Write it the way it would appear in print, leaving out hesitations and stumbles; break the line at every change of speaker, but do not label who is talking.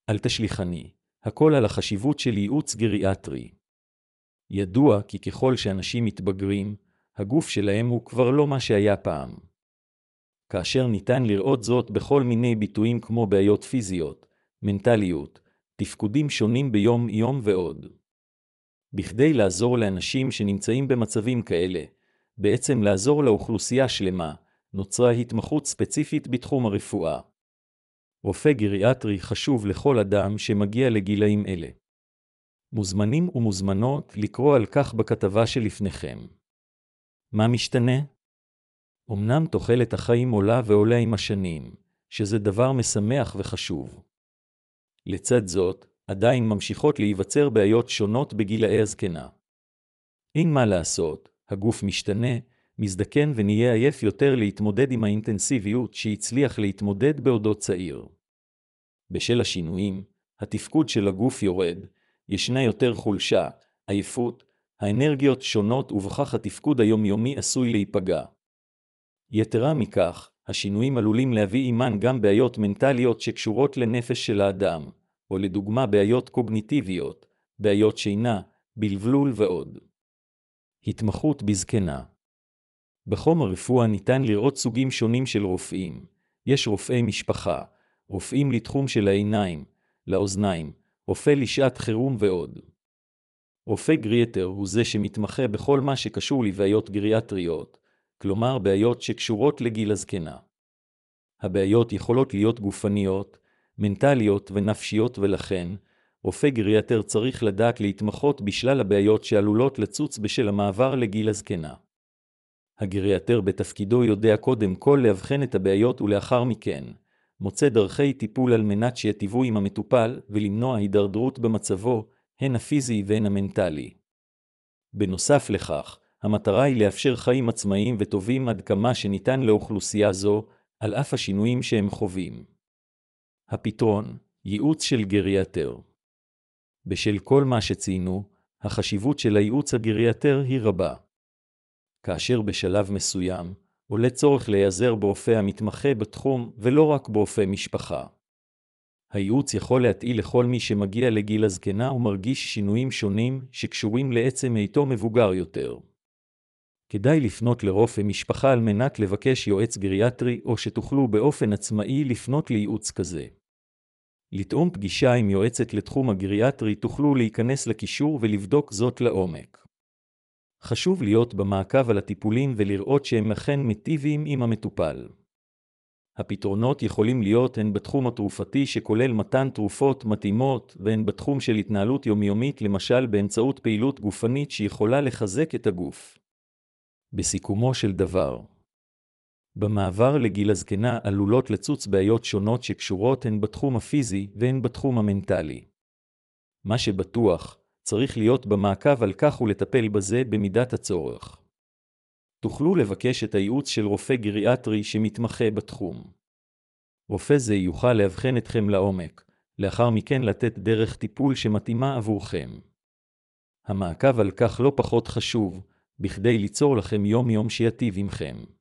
אל תשליכני, הכל על החשיבות של ייעוץ גריאטרי. ידוע כי ככל שאנשים מתבגרים, הגוף שלהם הוא כבר לא מה שהיה פעם. כאשר ניתן לראות זאת בכל מיני ביטויים כמו בעיות פיזיות, מנטליות, תפקודים שונים ביום יום ועוד. בכדי לעזור לאנשים שנמצאים במצבים כאלה, בעצם לעזור לאוכלוסייה שלמה, נוצרה התמחות ספציפית בתחום הרפואה. רופא גריאטרי חשוב לכל אדם שמגיע לגילאים אלה. מוזמנים ומוזמנות לקרוא על כך בכתבה שלפניכם. מה משתנה? אמנם תוחלת החיים עולה ועולה עם השנים, שזה דבר משמח וחשוב. לצד זאת, עדיין ממשיכות להיווצר בעיות שונות בגילאי הזקנה. אין מה לעשות, הגוף משתנה, מזדקן ונהיה עייף יותר להתמודד עם האינטנסיביות שהצליח להתמודד בעודו צעיר. בשל השינויים, התפקוד של הגוף יורד, ישנה יותר חולשה, עייפות, האנרגיות שונות ובכך התפקוד היומיומי עשוי להיפגע. יתרה מכך, השינויים עלולים להביא עימן גם בעיות מנטליות שקשורות לנפש של האדם, או לדוגמה בעיות קוגניטיביות, בעיות שינה, בלבלול ועוד. התמחות בזקנה. בחום הרפואה ניתן לראות סוגים שונים של רופאים. יש רופאי משפחה, רופאים לתחום של העיניים, לאוזניים, רופא לשעת חירום ועוד. רופא גריאטר הוא זה שמתמחה בכל מה שקשור לבעיות גריאטריות, כלומר בעיות שקשורות לגיל הזקנה. הבעיות יכולות להיות גופניות, מנטליות ונפשיות ולכן, רופא גריאטר צריך לדעת להתמחות בשלל הבעיות שעלולות לצוץ בשל המעבר לגיל הזקנה. הגריאטר בתפקידו יודע קודם כל להבחן את הבעיות ולאחר מכן, מוצא דרכי טיפול על מנת שיטיבו עם המטופל ולמנוע הידרדרות במצבו, הן הפיזי והן המנטלי. בנוסף לכך, המטרה היא לאפשר חיים עצמאיים וטובים עד כמה שניתן לאוכלוסייה זו, על אף השינויים שהם חווים. הפתרון, ייעוץ של גריאטר. בשל כל מה שציינו, החשיבות של הייעוץ הגריאטר היא רבה. כאשר בשלב מסוים, עולה צורך להיעזר ברופא המתמחה בתחום ולא רק ברופא משפחה. הייעוץ יכול להתאים לכל מי שמגיע לגיל הזקנה ומרגיש שינויים שונים שקשורים לעצם היותו מבוגר יותר. כדאי לפנות לרופא משפחה על מנת לבקש יועץ גריאטרי או שתוכלו באופן עצמאי לפנות לייעוץ כזה. לתאום פגישה עם יועצת לתחום הגריאטרי תוכלו להיכנס לקישור ולבדוק זאת לעומק. חשוב להיות במעקב על הטיפולים ולראות שהם אכן מיטיבים עם המטופל. הפתרונות יכולים להיות הן בתחום התרופתי שכולל מתן תרופות מתאימות והן בתחום של התנהלות יומיומית למשל באמצעות פעילות גופנית שיכולה לחזק את הגוף. בסיכומו של דבר, במעבר לגיל הזקנה עלולות לצוץ בעיות שונות שקשורות הן בתחום הפיזי והן בתחום המנטלי. מה שבטוח, צריך להיות במעקב על כך ולטפל בזה במידת הצורך. תוכלו לבקש את הייעוץ של רופא גריאטרי שמתמחה בתחום. רופא זה יוכל להבחן אתכם לעומק, לאחר מכן לתת דרך טיפול שמתאימה עבורכם. המעקב על כך לא פחות חשוב, בכדי ליצור לכם יום-יום שיטיב עמכם.